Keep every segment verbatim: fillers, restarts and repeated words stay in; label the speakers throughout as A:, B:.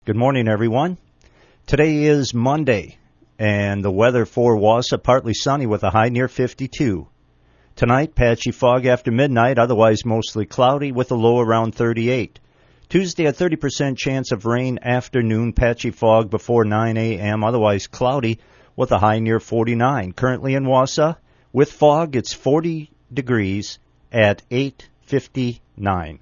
A: Good morning, everyone. Today is Monday, and the weather for Wausau, partly sunny with a high near fifty-two. Tonight, patchy fog after midnight, otherwise mostly cloudy with a low around thirty-eight. Tuesday, a thirty percent chance of rain afternoon, patchy fog before nine a.m., otherwise cloudy with a high near forty-nine. Currently in Wausau, with fog, it's forty degrees at eight fifty-nine.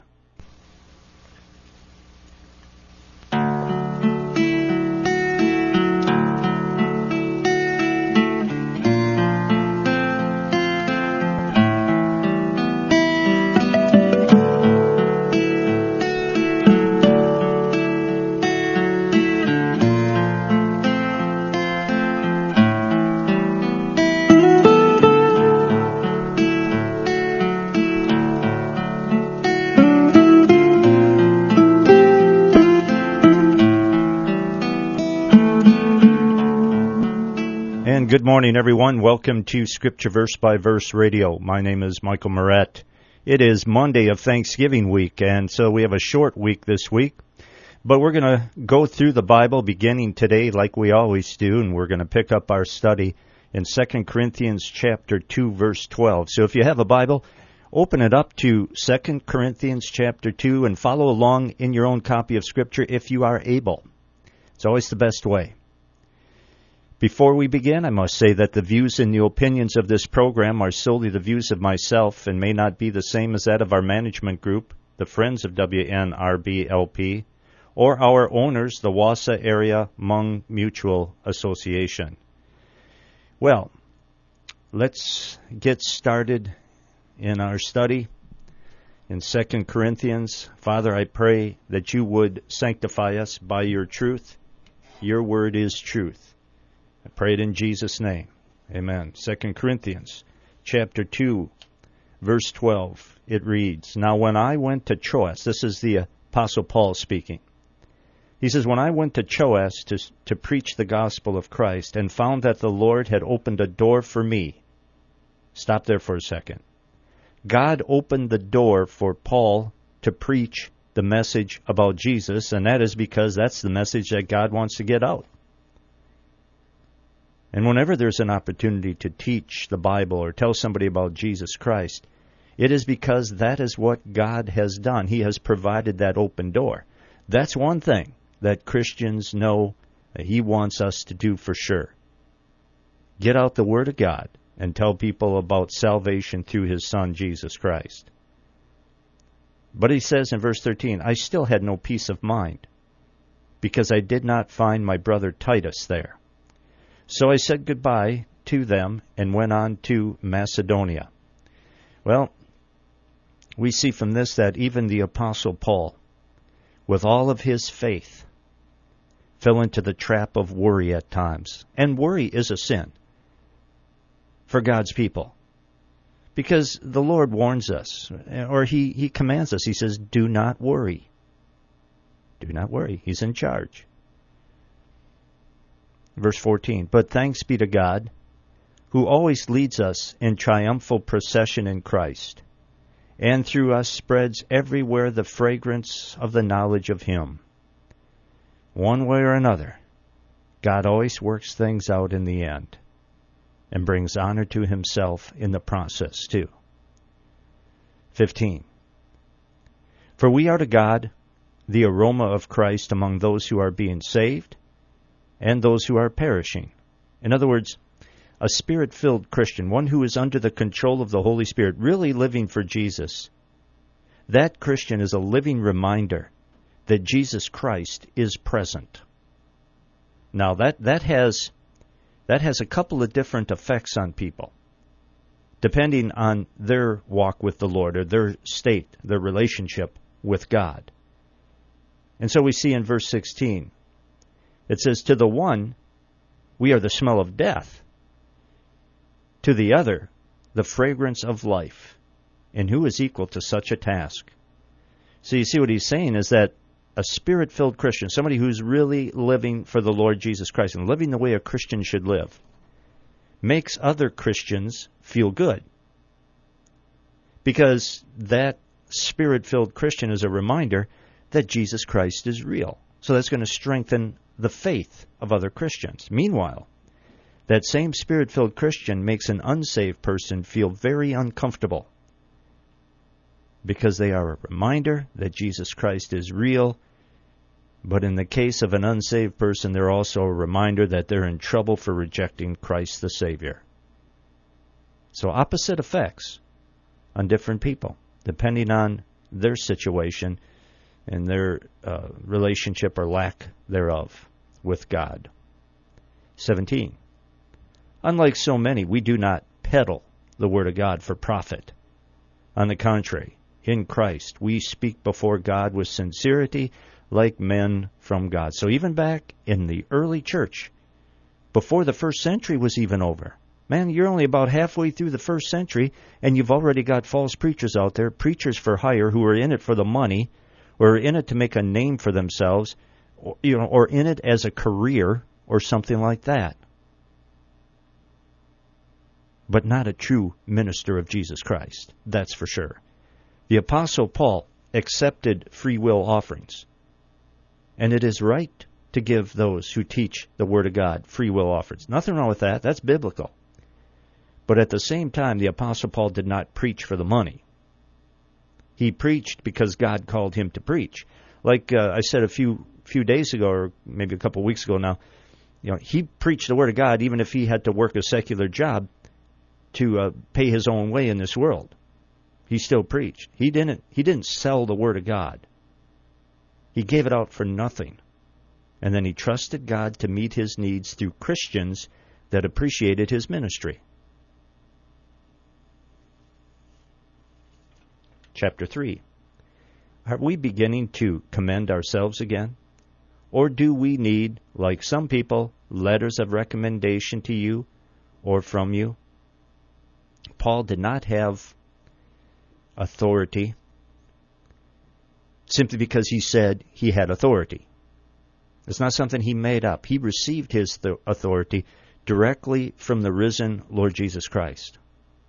A: Good morning, everyone. Welcome to Scripture Verse by Verse Radio. My name is Michael Moret. It is Monday of Thanksgiving week, and so we have a short week this week. But we're going to go through the Bible beginning today like we always do, and we're going to pick up our study in Second Corinthians chapter two, verse twelve. So if you have a Bible, open it up to Second Corinthians chapter two and follow along in your own copy of Scripture if you are able. It's always the best way. Before we begin, I must say that the views and the opinions of this program are solely the views of myself and may not be the same as that of our management group, the Friends of W N R B L P, or our owners, the Wausau Area Hmong Mutual Association. Well, let's get started in our study in Second Corinthians. Father, I pray that you would sanctify us by your truth. Your word is truth. I pray it in Jesus' name. Amen. Second Corinthians chapter two, verse twelve, it reads, Now when I went to Troas, this is the Apostle Paul speaking. He says, When I went to Troas to, to preach the gospel of Christ and found that the Lord had opened a door for me. Stop there for a second. God opened the door for Paul to preach the message about Jesus, and that is because that's the message that God wants to get out. And whenever there's an opportunity to teach the Bible or tell somebody about Jesus Christ, it is because that is what God has done. He has provided that open door. That's one thing that Christians know that He wants us to do for sure. Get out the Word of God and tell people about salvation through His Son, Jesus Christ. But he says in verse thirteen, I still had no peace of mind because I did not find my brother Titus there. So I said goodbye to them and went on to Macedonia. Well, we see from this that even the Apostle Paul, with all of his faith, fell into the trap of worry at times. And worry is a sin for God's people. Because the Lord warns us, or He, he commands us. He says, do not worry. Do not worry. He's in charge. Verse fourteen, But thanks be to God, who always leads us in triumphal procession in Christ, and through us spreads everywhere the fragrance of the knowledge of Him. One way or another, God always works things out in the end, and brings honor to Himself in the process too. fifteen, For we are to God the aroma of Christ among those who are being saved, and those who are perishing. In other words, a Spirit-filled Christian, one who is under the control of the Holy Spirit, really living for Jesus, that Christian is a living reminder that Jesus Christ is present. Now, that, that has that has a couple of different effects on people, depending on their walk with the Lord, or their state, their relationship with God. And so we see in verse sixteen, it says, To the one, we are the smell of death. To the other, the fragrance of life. And who is equal to such a task? So you see what he's saying is that a Spirit-filled Christian, somebody who's really living for the Lord Jesus Christ and living the way a Christian should live, makes other Christians feel good. Because that Spirit-filled Christian is a reminder that Jesus Christ is real. So that's going to strengthen the faith of other Christians. Meanwhile, that same Spirit-filled Christian makes an unsaved person feel very uncomfortable because they are a reminder that Jesus Christ is real. But in the case of an unsaved person, they're also a reminder that they're in trouble for rejecting Christ the Savior. So opposite effects on different people, depending on their situation and their uh, relationship or lack thereof with God. seventeen. Unlike so many, we do not peddle the Word of God for profit. On the contrary, in Christ, we speak before God with sincerity like men from God. So even back in the early church, before the first century was even over, man, you're only about halfway through the first century, and you've already got false preachers out there, preachers for hire who are in it for the money, or are in it to make a name for themselves, or, you know, or in it as a career or something like that. But not a true minister of Jesus Christ, that's for sure. The Apostle Paul accepted free will offerings. And it is right to give those who teach the Word of God free will offerings. Nothing wrong with that. That's biblical. But at the same time, the Apostle Paul did not preach for the money. He preached because God called him to preach. Like uh, I said a few few days ago, or maybe a couple of weeks ago now, you know, he preached the Word of God even if he had to work a secular job to uh, pay his own way in this world. He still preached. He didn't. He didn't sell the Word of God. He gave it out for nothing. And then he trusted God to meet his needs through Christians that appreciated his ministry. Chapter three. Are we beginning to commend ourselves again? Or do we need, like some people, letters of recommendation to you or from you? Paul did not have authority simply because he said he had authority. It's not something he made up. He received his th- authority directly from the risen Lord Jesus Christ.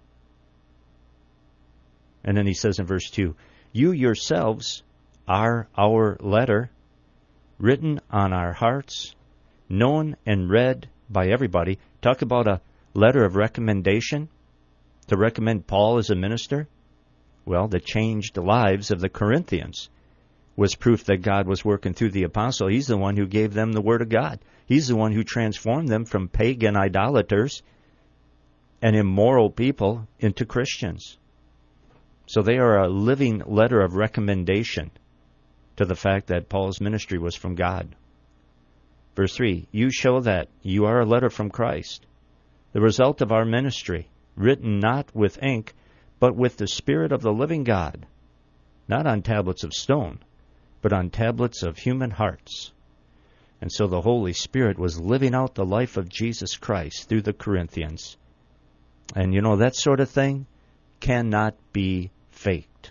A: And then he says in verse two, you yourselves are our letter, written on our hearts, known and read by everybody. Talk about a letter of recommendation to recommend Paul as a minister. Well, the changed lives of the Corinthians was proof that God was working through the apostle. He's the one who gave them the Word of God. He's the one who transformed them from pagan idolaters and immoral people into Christians. So they are a living letter of recommendation to the fact that Paul's ministry was from God. Verse three, you show that you are a letter from Christ, the result of our ministry, written not with ink, but with the Spirit of the living God, not on tablets of stone, but on tablets of human hearts. And so the Holy Spirit was living out the life of Jesus Christ through the Corinthians. And you know, that sort of thing cannot be faked.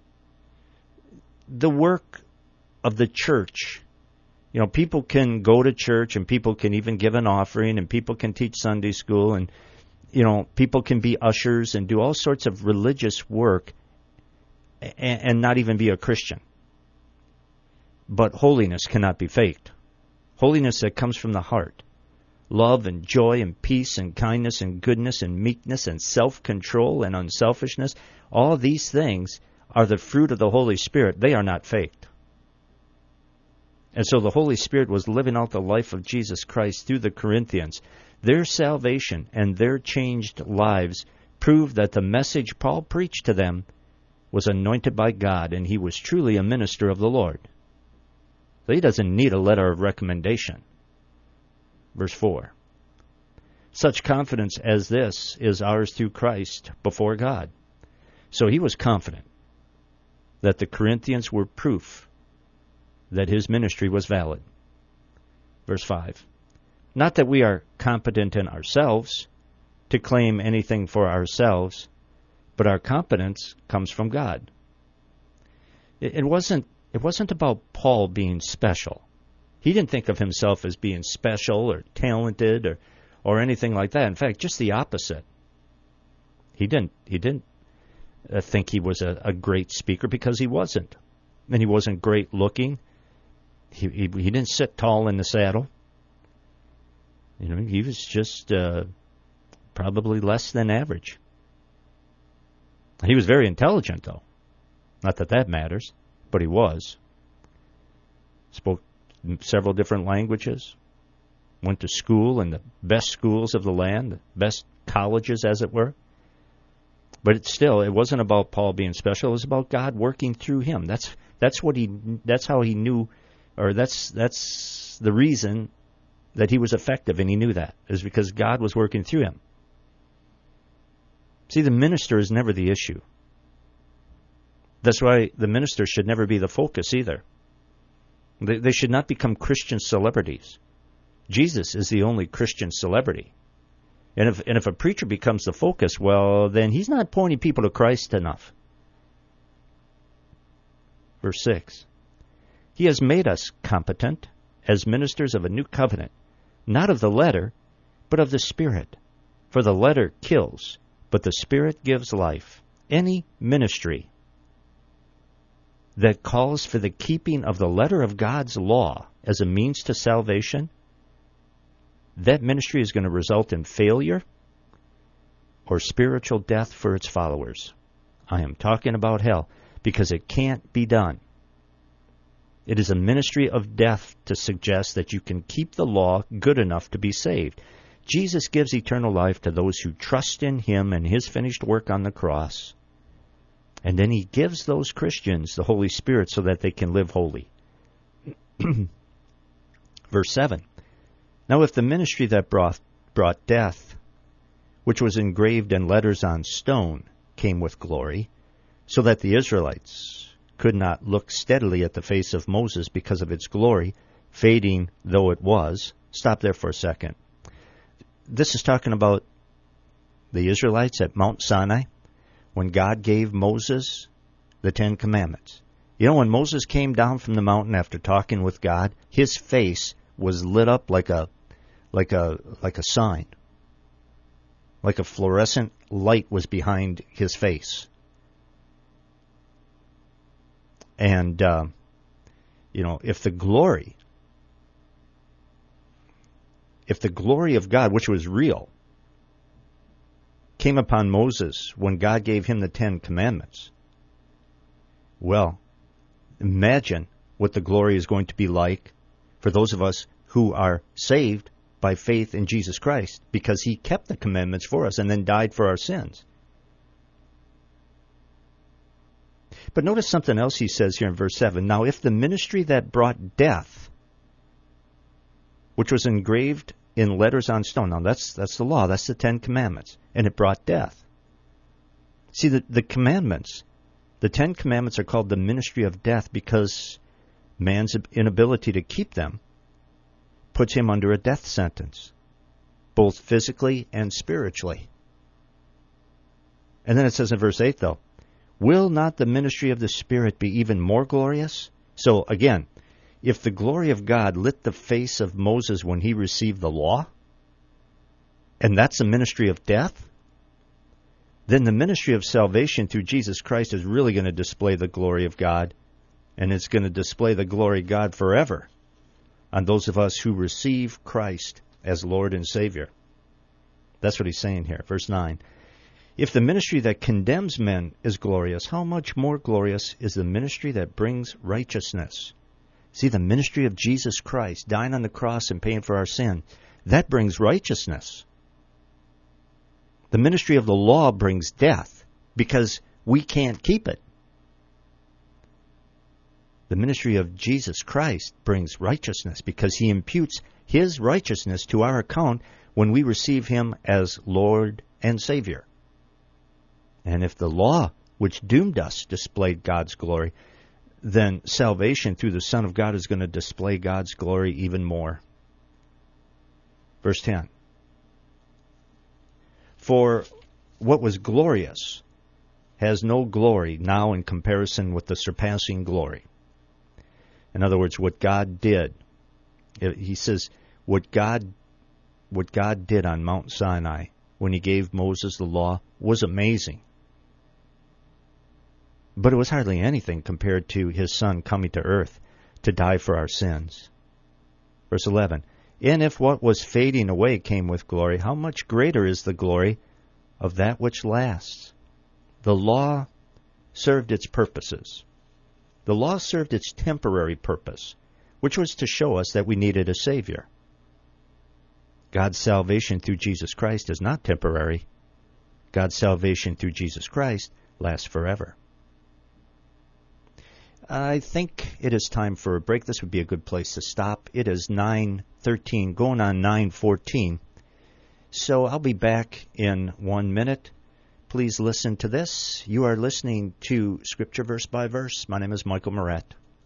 A: The work of the church, you know, people can go to church and people can even give an offering and people can teach Sunday school and, you know, people can be ushers and do all sorts of religious work and, and not even be a Christian. But holiness cannot be faked. Holiness that comes from the heart. Love and joy and peace and kindness and goodness and meekness and self-control and unselfishness. All these things are the fruit of the Holy Spirit. They are not faked. And so the Holy Spirit was living out the life of Jesus Christ through the Corinthians. Their salvation and their changed lives proved that the message Paul preached to them was anointed by God, and he was truly a minister of the Lord. So he doesn't need a letter of recommendation. Verse four. Such confidence as this is ours through Christ before God. So he was confident that the Corinthians were proof that his ministry was valid. Verse five. Not that we are competent in ourselves to claim anything for ourselves, but our competence comes from God. It, it wasn't It wasn't about Paul being special. He didn't think of himself as being special or talented or, or anything like that. In fact, just the opposite. He didn't he didn't uh, think he was a, a great speaker because he wasn't. And he wasn't great looking. he, he, he didn't sit tall in the saddle. You know, he was just uh, probably less than average. He was very intelligent, though. Not that that matters, but he was. Spoke several different languages. Went to school in the best schools of the land, the best colleges, as it were. But it still, it wasn't about Paul being special. It was about God working through him. That's that's what he. That's how he knew, or that's that's the reason that he was effective, and he knew that is because God was working through him. See, the minister is never the issue. That's why the minister should never be the focus either. They, they should not become Christian celebrities. Jesus is the only Christian celebrity. And if and if a preacher becomes the focus, well, then he's not pointing people to Christ enough. Verse six. He has made us competent as ministers of a new covenant, not of the letter, but of the Spirit. For the letter kills, but the Spirit gives life. Any ministry that calls for the keeping of the letter of God's law as a means to salvation, that ministry is going to result in failure or spiritual death for its followers. I am talking about hell because it can't be done. It is a ministry of death to suggest that you can keep the law good enough to be saved. Jesus gives eternal life to those who trust in him and his finished work on the cross. And then he gives those Christians the Holy Spirit so that they can live holy. Verse seven. Now if the ministry that brought, brought death, which was engraved in letters on stone, came with glory, so that the Israelites could not look steadily at the face of Moses because of its glory, fading though it was. Stop there for a second. This is talking about the Israelites at Mount Sinai, when God gave Moses the Ten Commandments. You know, when Moses came down from the mountain after talking with God, his face was lit up like a like a like a sign. Like a fluorescent light was behind his face. And uh, you know, if the glory if the glory of God, which was real, came upon Moses when God gave him the Ten Commandments, well, imagine what the glory is going to be like for those of us who are saved by faith in Jesus Christ, because he kept the commandments for us and then died for our sins. But notice something else he says here in verse seven. Now, if the ministry that brought death, which was engraved in letters on stone, now that's that's the law, that's the Ten Commandments, and it brought death. See, the, the commandments, the Ten Commandments are called the ministry of death because man's inability to keep them puts him under a death sentence, both physically and spiritually. And then it says in verse eight, though, will not the ministry of the Spirit be even more glorious? So, again, if the glory of God lit the face of Moses when he received the law, and that's a ministry of death, then the ministry of salvation through Jesus Christ is really going to display the glory of God, and it's going to display the glory of God forever on those of us who receive Christ as Lord and Savior. That's what he's saying here. Verse nine. If the ministry that condemns men is glorious, how much more glorious is the ministry that brings righteousness? See, the ministry of Jesus Christ, dying on the cross and paying for our sin, that brings righteousness. The ministry of the law brings death because we can't keep it. The ministry of Jesus Christ brings righteousness because he imputes his righteousness to our account when we receive him as Lord and Savior. And if the law, which doomed us, displayed God's glory, then salvation through the Son of God is going to display God's glory even more. Verse ten. For what was glorious has no glory now in comparison with the surpassing glory. In other words, what God did, he says, what God, what God did on Mount Sinai when he gave Moses the law was amazing. But it was hardly anything compared to his Son coming to earth to die for our sins. Verse eleven, and if what was fading away came with glory, how much greater is the glory of that which lasts? The law served its purposes. The law served its temporary purpose, which was to show us that we needed a Savior. God's salvation through Jesus Christ is not temporary. God's salvation through Jesus Christ lasts forever. I think it is time for a break. This would be a good place to stop. It is nine thirteen, going on nine fourteen. So I'll be back in one minute. Please listen to this. You are listening to Scripture Verse by Verse. My name is Michael Moret.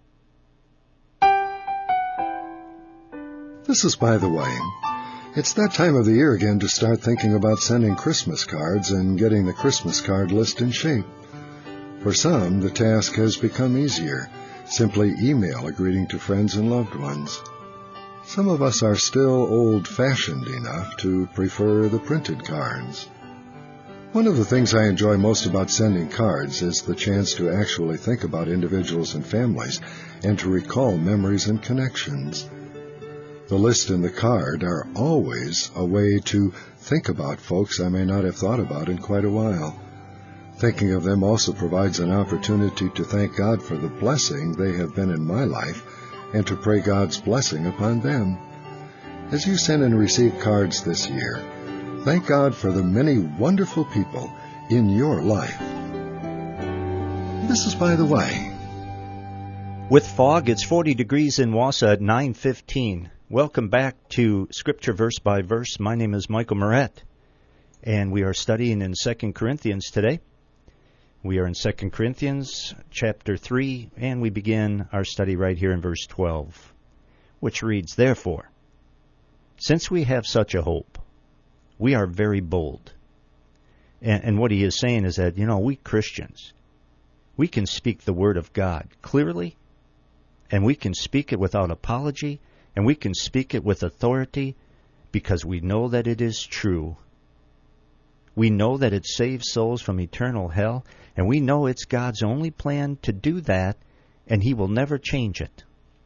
B: This is By the Way. It's that time of the year again to start thinking about sending Christmas cards and getting the Christmas card list in shape. For some, the task has become easier. Simply email a greeting to friends and loved ones. Some of us are still old-fashioned enough to prefer the printed cards. One of the things I enjoy most about sending cards is the chance to actually think about individuals and families and to recall memories and connections. The list and the card are always a way to think about folks I may not have thought about in quite a while. Thinking of them also provides an opportunity to thank God for the blessing they have been in my life and to pray God's blessing upon them. As you send and receive cards this year, thank God for the many wonderful people in your life. This is By the Way.
A: With fog, it's forty degrees in Wausau at nine fifteen. Welcome back to Scripture Verse by Verse. My name is Michael Moret, and we are studying in Second Corinthians today. We are in Second Corinthians chapter three, and we begin our study right here in verse twelve, which reads, Therefore, since we have such a hope, we are very bold. And, and what he is saying is that, you know, we Christians, we can speak the Word of God clearly, and we can speak it without apology, and we can speak it with authority because we know that it is true. We know that it saves souls from eternal hell, and we know it's God's only plan to do that, and He will never change it.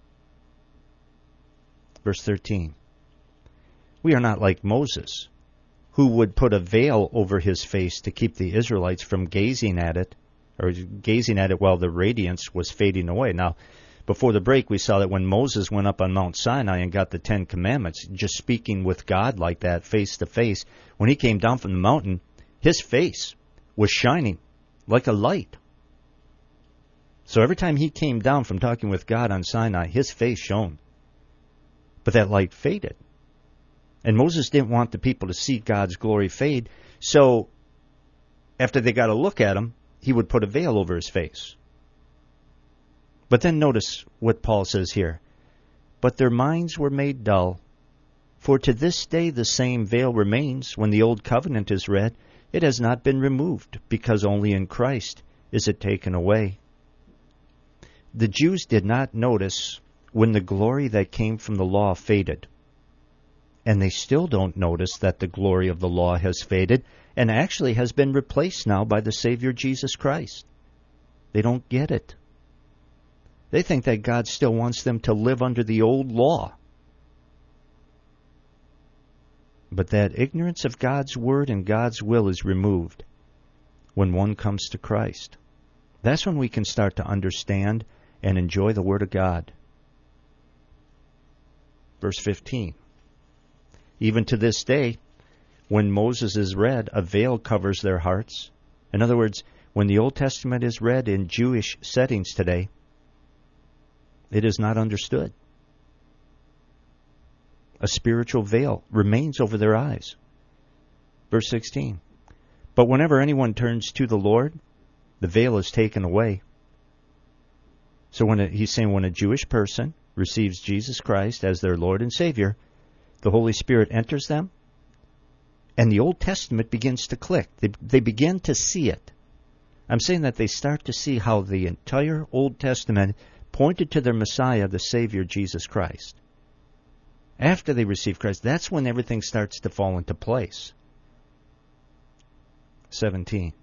A: Verse thirteen. We are not like Moses, who would put a veil over his face to keep the Israelites from gazing at it, or gazing at it while the radiance was fading away. Now, before the break, we saw that when Moses went up on Mount Sinai and got the Ten Commandments, just speaking with God like that, face to face, when he came down from the mountain, his face was shining like a light. So every time he came down from talking with God on Sinai, his face shone. But that light faded. And Moses didn't want the people to see God's glory fade, so after they got a look at him, he would put a veil over his face. But then notice what Paul says here. But their minds were made dull. For to this day the same veil remains when the old covenant is read. It has not been removed, because only in Christ is it taken away. The Jews did not notice when the glory that came from the law faded. And they still don't notice that the glory of the law has faded and actually has been replaced now by the Savior Jesus Christ. They don't get it. They think that God still wants them to live under the old law. But that ignorance of God's word and God's will is removed when one comes to Christ. That's when we can start to understand and enjoy the word of God. Verse fifteen. Even to this day, when Moses is read, a veil covers their hearts. In other words, when the Old Testament is read in Jewish settings today, it is not understood. A spiritual veil remains over their eyes. Verse sixteen. But whenever anyone turns to the Lord, the veil is taken away. So when a, he's saying when a Jewish person receives Jesus Christ as their Lord and Savior, the Holy Spirit enters them, and the Old Testament begins to click. They, they begin to see it. I'm saying that they start to see how the entire Old Testament pointed to their Messiah, the Savior, Jesus Christ. After they receive Christ, that's when everything starts to fall into place. seventeen.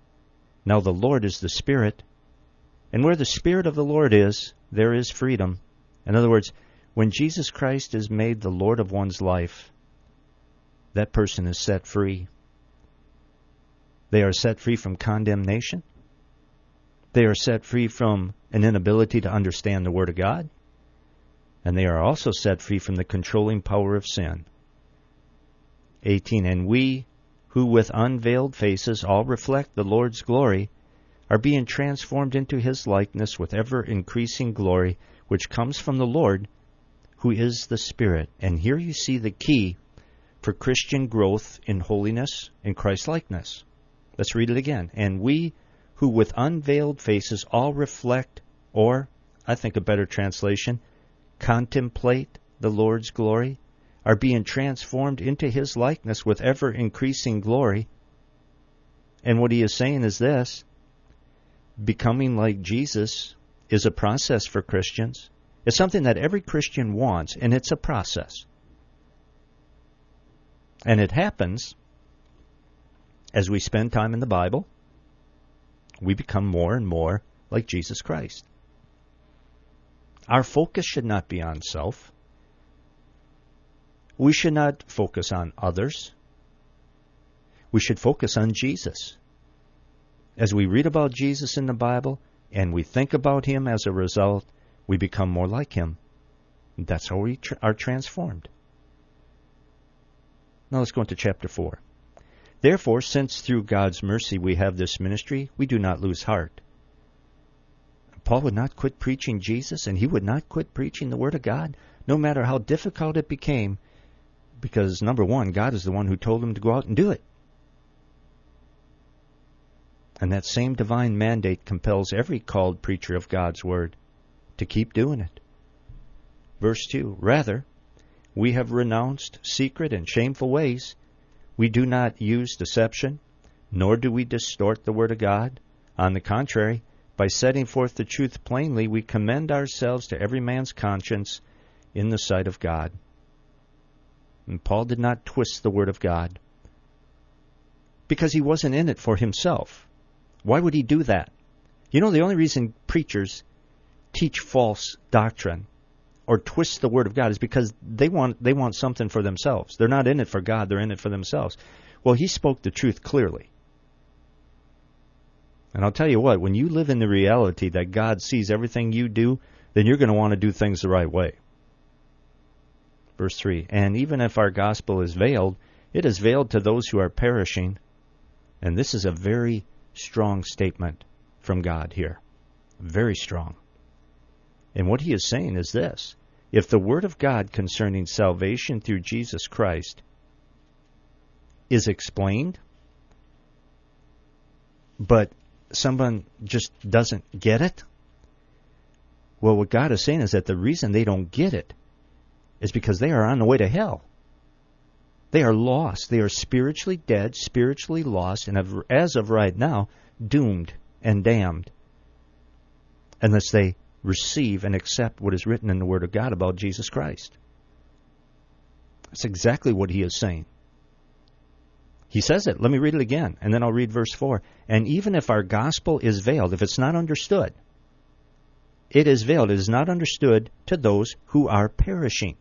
A: Now the Lord is the Spirit, and where the Spirit of the Lord is, there is freedom. In other words, when Jesus Christ is made the Lord of one's life, that person is set free. They are set free from condemnation. They are set free from an inability to understand the Word of God. And they are also set free from the controlling power of sin. eighteen, and we, who with unveiled faces all reflect the Lord's glory, are being transformed into His likeness with ever-increasing glory, which comes from the Lord, who is the Spirit. And here you see the key for Christian growth in holiness and Christ-likeness. Let's read it again. And we, who with unveiled faces all reflect, or, I think a better translation, contemplate the Lord's glory, are being transformed into His likeness with ever-increasing glory. And what he is saying is this: becoming like Jesus is a process for Christians. It's something that every Christian wants, and it's a process. And it happens as we spend time in the Bible. We become more and more like Jesus Christ. Our focus should not be on self. We should not focus on others. We should focus on Jesus. As we read about Jesus in the Bible and we think about Him as a result, we become more like Him. That's how we tr- are transformed. Now let's go into chapter four. Therefore, since through God's mercy we have this ministry, we do not lose heart. Paul would not quit preaching Jesus, and he would not quit preaching the Word of God, no matter how difficult it became, because, number one, God is the one who told him to go out and do it. And that same divine mandate compels every called preacher of God's Word to keep doing it. Verse two, rather, we have renounced secret and shameful ways. We do not use deception, nor do we distort the Word of God. On the contrary, by setting forth the truth plainly, we commend ourselves to every man's conscience in the sight of God. And Paul did not twist the Word of God, because he wasn't in it for himself. Why would he do that? You know, the only reason preachers teach false doctrine or twist the Word of God is because they want they want something for themselves. They're not in it for God, they're in it for themselves. Well, he spoke the truth clearly. And I'll tell you what, when you live in the reality that God sees everything you do, then you're going to want to do things the right way. Verse three, and even if our gospel is veiled, it is veiled to those who are perishing. And this is a very strong statement from God here. Very strong. And what he is saying is this: if the Word of God concerning salvation through Jesus Christ is explained, but someone just doesn't get it, well, what God is saying is that the reason they don't get it is because they are on the way to hell. They are lost. They are spiritually dead, spiritually lost, and as of right now, doomed and damned, unless they receive and accept what is written in the Word of God about Jesus Christ. That's exactly what he is saying. He says it. Let me read it again, and then I'll read verse four. And even if our gospel is veiled, if it's not understood, it is veiled. It is not understood to those who are perishing.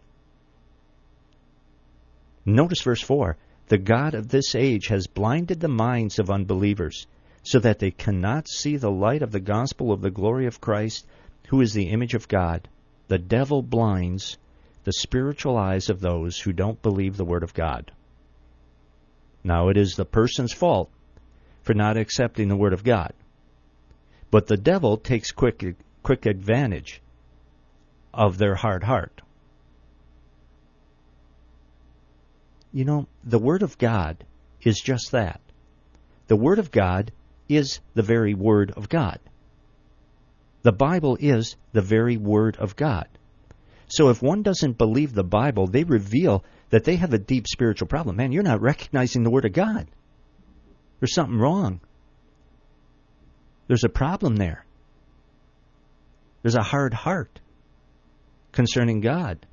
A: Notice verse four. The God of this age has blinded the minds of unbelievers, so that they cannot see the light of the gospel of the glory of Christ, who is the image of God. The devil blinds the spiritual eyes of those who don't believe the Word of God. Now, it is the person's fault for not accepting the Word of God. But the devil takes quick, quick advantage of their hard heart. You know, the Word of God is just that. The Word of God is the very Word of God. The Bible is the very Word of God. So if one doesn't believe the Bible, they reveal that they have a deep spiritual problem. Man, you're not recognizing the Word of God. There's something wrong. There's a problem there. There's a hard heart concerning God.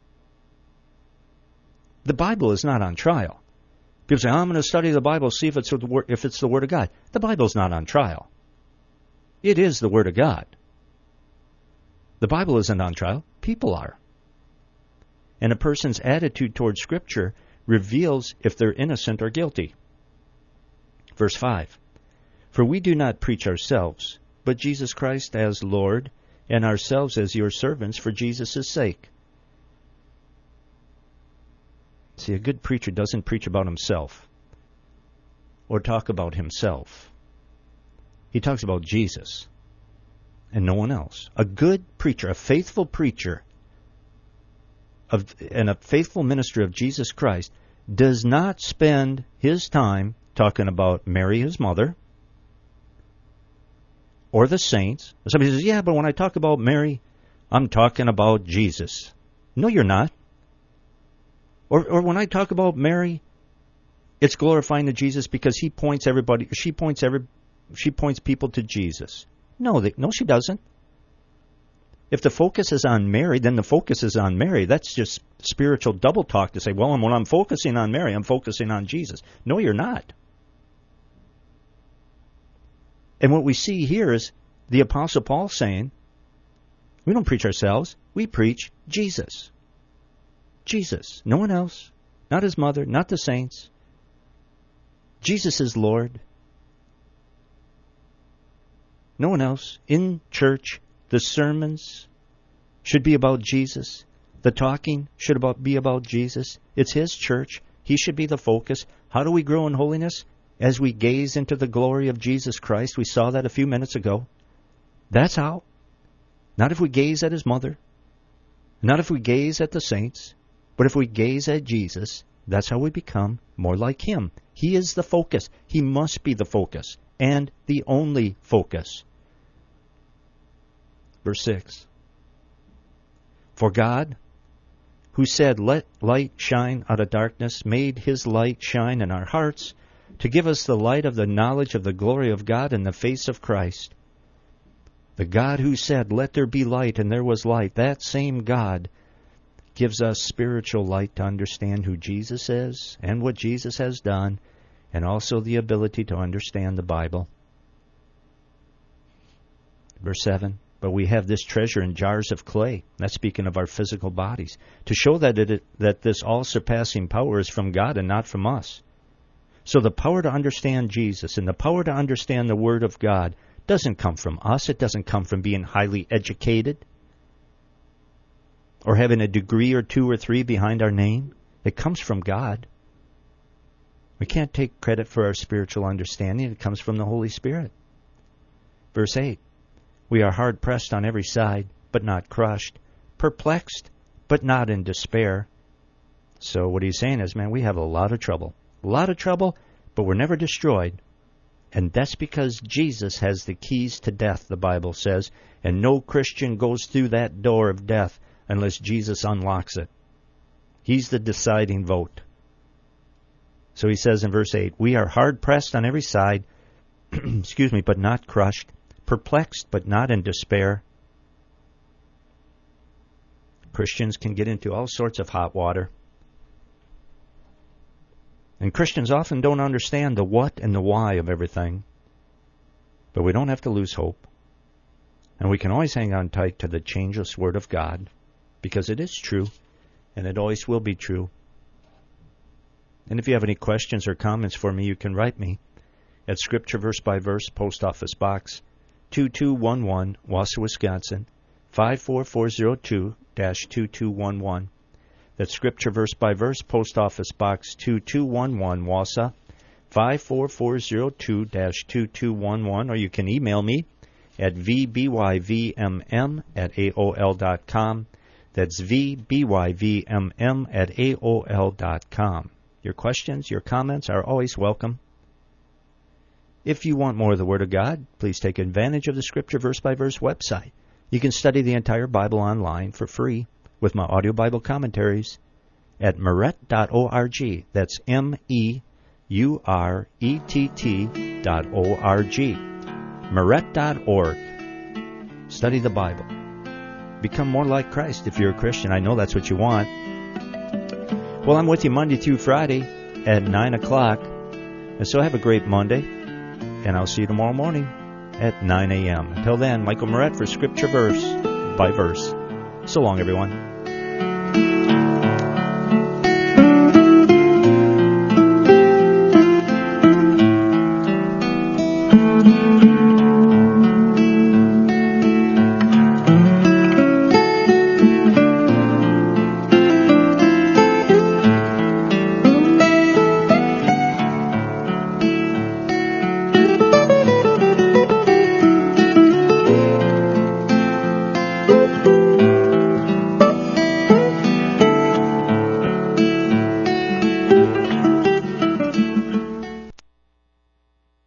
A: The Bible is not on trial. People say, I'm going to study the Bible, see if it's the word, if it's the Word of God. The Bible's not on trial. It is the Word of God. The Bible isn't on trial. People are. And a person's attitude towards Scripture reveals if they're innocent or guilty. Verse five. For we do not preach ourselves, but Jesus Christ as Lord, and ourselves as your servants for Jesus' sake. See, a good preacher doesn't preach about himself or talk about himself. He talks about Jesus and no one else. A good preacher, a faithful preacher, of, and a faithful minister of Jesus Christ does not spend his time talking about Mary, his mother, or the saints. Somebody says, yeah, but when I talk about Mary, I'm talking about Jesus. No, you're not. Or, or when I talk about Mary, it's glorifying to Jesus because he points everybody, she points every, she points people to Jesus. No, they, no, she doesn't. If the focus is on Mary, then the focus is on Mary. That's just spiritual double talk to say, well, when I'm focusing on Mary, I'm focusing on Jesus. No, you're not. And what we see here is the Apostle Paul saying, we don't preach ourselves, we preach Jesus. Jesus, no one else, not his mother, not the saints. Jesus is Lord. No one else. In church, the sermons should be about Jesus. The talking should about be about Jesus. It's his church. He should be the focus. How do we grow in holiness? As we gaze into the glory of Jesus Christ. We saw that a few minutes ago. That's how. Not if we gaze at his mother. Not if we gaze at the saints. But if we gaze at Jesus, that's how we become more like him. He is the focus. He must be the focus. And the only focus. Verse six. For God, who said, let light shine out of darkness, made his light shine in our hearts, to give us the light of the knowledge of the glory of God in the face of Christ. The God who said, let there be light, and there was light, that same God gives us spiritual light to understand who Jesus is and what Jesus has done, and also the ability to understand the Bible. Verse seven. But we have this treasure in jars of clay. That's speaking of our physical bodies. To show that it, that this all-surpassing power is from God and not from us. So the power to understand Jesus and the power to understand the Word of God doesn't come from us. It doesn't come from being highly educated or having a degree or two or three behind our name. It comes from God. We can't take credit for our spiritual understanding. It comes from the Holy Spirit. Verse eight. We are hard-pressed on every side, but not crushed. Perplexed, but not in despair. So what he's saying is, man, we have a lot of trouble. A lot of trouble, but we're never destroyed. And that's because Jesus has the keys to death, the Bible says. And no Christian goes through that door of death unless Jesus unlocks it. He's the deciding vote. So he says in verse eight, we are hard-pressed on every side, excuse me, but not crushed. Perplexed, but not in despair. Christians can get into all sorts of hot water. And Christians often don't understand the what and the why of everything. But we don't have to lose hope. And we can always hang on tight to the changeless Word of God, because it is true, and it always will be true. And if you have any questions or comments for me, you can write me at Scripture Verse by Verse, Post Office Box two two one one, Wausau, Wisconsin, five four four zero two dash two two one one. That's Scripture Verse by Verse, Post Office Box two two one one, Wausau, five four four zero two dash two two one one. Or you can email me at v b y v m m at a o l dot com. That's v b y v m m at a o l dot com. Your questions, your comments are always welcome. If you want more of the Word of God, please take advantage of the Scripture Verse by Verse website. You can study the entire Bible online for free with my audio Bible commentaries at Meurett dot org. That's M E U R E T T dot O R G. Meurett dot org. Study the Bible. Become more like Christ if you're a Christian. I know that's what you want. Well, I'm with you Monday through Friday at nine o'clock. And so have a great Monday. And I'll see you tomorrow morning at nine a.m. Until then, Michael Meurett for Scripture Verse by verse. So long, everyone.